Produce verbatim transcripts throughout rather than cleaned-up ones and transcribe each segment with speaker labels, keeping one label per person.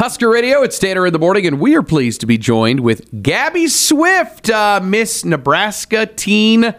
Speaker 1: Husker Radio, it's Tanner in the morning, and we are pleased to be joined with Gabby Swift, uh, Miss Nebraska Teen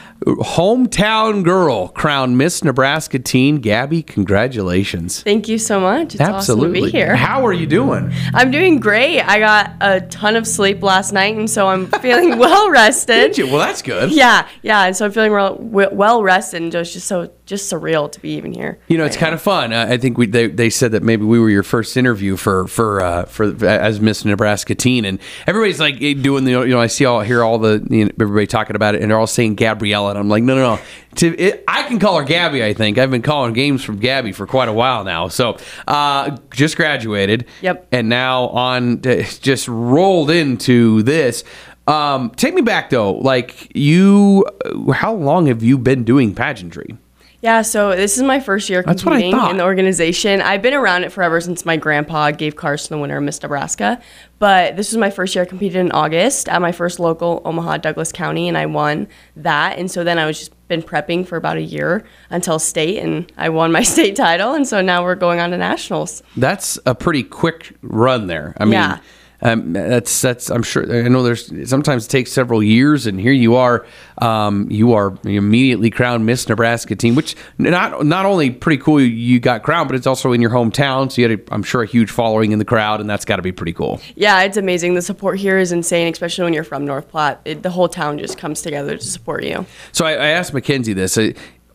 Speaker 1: Hometown Girl, crowned Miss Nebraska Teen. Gabby, congratulations.
Speaker 2: Thank you so much. It's
Speaker 1: Absolutely.
Speaker 2: awesome to be here.
Speaker 1: How are you doing?
Speaker 2: I'm doing great. I got a ton of sleep last night, and so I'm feeling well rested.
Speaker 1: Did you? Well, that's good.
Speaker 2: Yeah, yeah, and so I'm feeling well, well rested, and it's just so just surreal to be even here.
Speaker 1: You know, it's kind of fun. Uh, I think we they, they said that maybe we were your first interview for for uh, for as Miss Nebraska Teen, and everybody's like doing the you know I see all hear all the you know, everybody talking about it, and they're all saying Gabriella, and I'm like, no, no, no. To, it, I can call her Gabby. I think I've been calling games from Gabby for quite a while now. So uh, just graduated.
Speaker 2: Yep.
Speaker 1: And now on to, just rolled into this. Um, take me back though. Like you, how long have you been doing pageantry?
Speaker 2: Yeah, so this is my first year
Speaker 1: That's what I
Speaker 2: competing
Speaker 1: thought.
Speaker 2: in the organization. I've been around it forever since my grandpa gave Carson the winner of Miss Nebraska. But this was my first year. I competed in August at my first local, Omaha, Douglas County, and I won that. And so then I was just been prepping for about a year until state, and I won my state title. And so now we're going on to nationals.
Speaker 1: That's a pretty quick run there. I mean,
Speaker 2: Yeah.
Speaker 1: Um, that's that's. I'm sure. I know there's sometimes it takes several years, and here you are. Um, you are immediately crowned Miss Nebraska Teen, which not not only pretty cool you got crowned, but it's also in your hometown. So you had, a, I'm sure, a huge following in the crowd, and that's got to be pretty cool.
Speaker 2: Yeah, it's amazing. The support here is insane, especially when you're from North Platte. It, the whole town just comes together to support you.
Speaker 1: So I, I asked Mackenzie this. I,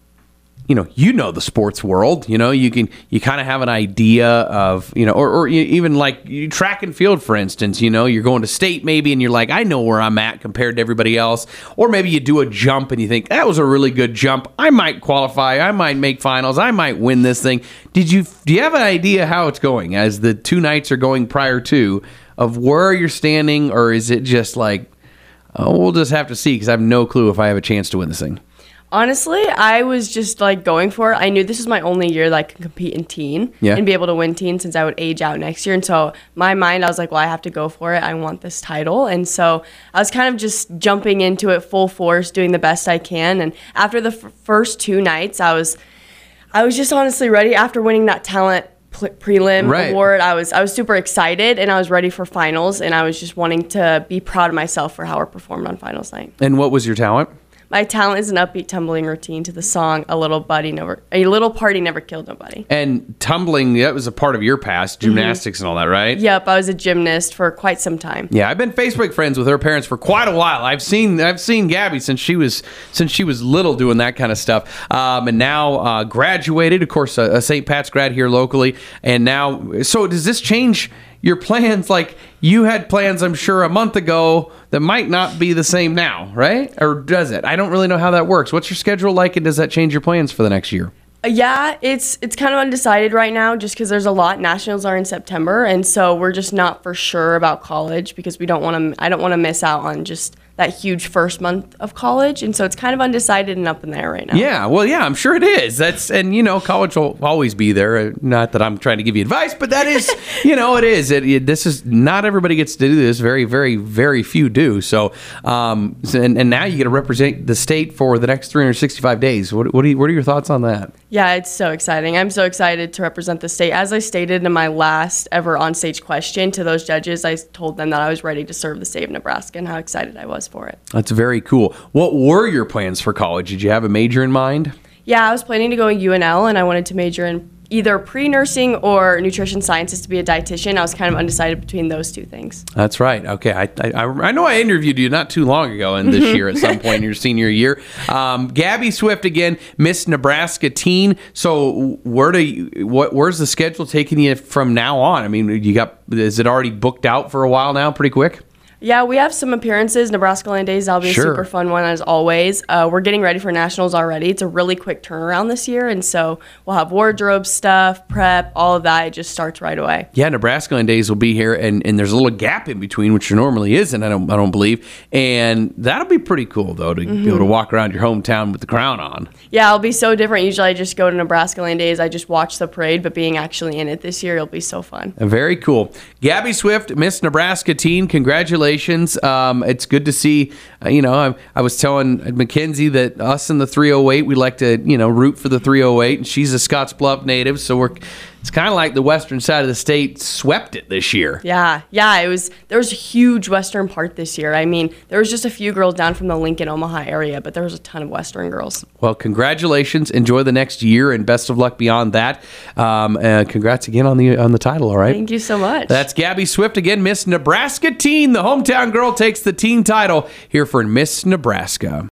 Speaker 1: you know, you know the sports world. You know, you can you kind of have an idea of, you know, or, or even like you, track and field, for instance. You know, you're going to state maybe, and you're like, I know where I'm at compared to everybody else. Or maybe you do a jump and you think that was a really good jump. I might qualify. I might make finals. I might win this thing. Did you do you have an idea how it's going as the two nights are going prior to of where you're standing, or is it just like, oh, we'll just have to see because I have no clue if I have a chance to win this thing?
Speaker 2: Honestly, I was just like going for it. I knew this was my only year that I could compete in teen
Speaker 1: Yeah.
Speaker 2: and be able to win teen since I would age out next year. And so my mind, I was like, well, I have to go for it. I want this title. And so I was kind of just jumping into it full force, doing the best I can. And after the f- first two nights, I was, I was just honestly ready. After winning that talent pl- prelim
Speaker 1: Right.
Speaker 2: award, I was, I was super excited, and I was ready for finals. And I was just wanting to be proud of myself for how I performed on finals night.
Speaker 1: And what was your talent?
Speaker 2: My talent is an upbeat tumbling routine to the song "A Little Buddy Never, A Little Party Never Killed Nobody."
Speaker 1: And tumbling, that was a part of your past, gymnastics and all that, right?
Speaker 2: Yep, I was a gymnast for quite some time.
Speaker 1: Yeah, I've been Facebook friends with her parents for quite a while. I've seen I've seen Gabby since she was since she was little doing that kind of stuff, um, and now uh, graduated. Of course, a, a Saint Pat's grad here locally, and now. So does this change your plans? Like you had plans, I'm sure, a month ago that might not be the same now, right? Or does it? I don't really know how that works. What's your schedule like, and does that change your plans for the next year?
Speaker 2: Uh, Yeah, it's it's kind of undecided right now just because there's a lot. Nationals are in September, and so we're just not for sure about college because we don't want to. I don't want to miss out on just that huge first month of college, and so it's kind of undecided and up in there right now.
Speaker 1: Yeah, well, yeah, I'm sure it is. That's and you know, college will always be there. Not that I'm trying to give you advice, but that is, you know, it is. It, it this is not everybody gets to do this. Very, very, very few do. So, um, and and now you get to represent the state for the next three hundred sixty-five days. What what are you, what are your thoughts on that?
Speaker 2: Yeah, it's so exciting. I'm so excited to represent the state. As I stated in my last ever on-stage question to those judges, I told them that I was ready to serve the state of Nebraska and how excited I was for it.
Speaker 1: That's very cool. What were your plans for college? Did you have a major in mind?
Speaker 2: Yeah, I was planning to go to U N L, and I wanted to major in either pre-nursing or nutrition sciences to be a dietitian. I was kind of undecided between those two things.
Speaker 1: That's right. Okay, I I, I know I interviewed you not too long ago in this year at some point in your senior year. Um, Gabby Swift again, Miss Nebraska Teen. So where do you, what where's the schedule taking you from now on? I mean, you got is it already booked out for a while now? Pretty quick.
Speaker 2: Yeah, we have some appearances. Nebraska Land Days, that'll be
Speaker 1: Sure.
Speaker 2: a super fun one as always. Uh, we're getting ready for nationals already. It's a really quick turnaround this year, and so we'll have wardrobe stuff, prep, all of that. It just starts right away.
Speaker 1: Yeah, Nebraska Land Days will be here, and, and there's a little gap in between, which there normally isn't. I don't I don't believe, and that'll be pretty cool though to mm-hmm. be able to walk around your hometown with the crown on.
Speaker 2: Yeah, it'll be so different. Usually, I just go to Nebraska Land Days. I just watch the parade, but being actually in it this year, it'll be so fun.
Speaker 1: Very cool. Gabby Swift, Miss Nebraska Teen, congratulations. Um, it's good to see, uh, you know, I, I was telling Mackenzie that us in the three oh eight, we like to, you know, root for the three oh eight, and she's a Scotts Bluff native, so we're it's kind of like the western side of the state swept it this year.
Speaker 2: Yeah, yeah, it was. There was a huge Western part this year. I mean, there was just a few girls down from the Lincoln, Omaha area, but there was a ton of Western girls.
Speaker 1: Well, congratulations! Enjoy the next year, and best of luck beyond that. Um, uh, congrats again on the on the title. All right,
Speaker 2: Thank you so much.
Speaker 1: That's Gabby Swift again, Miss Nebraska Teen. The hometown girl takes the teen title here for Miss Nebraska.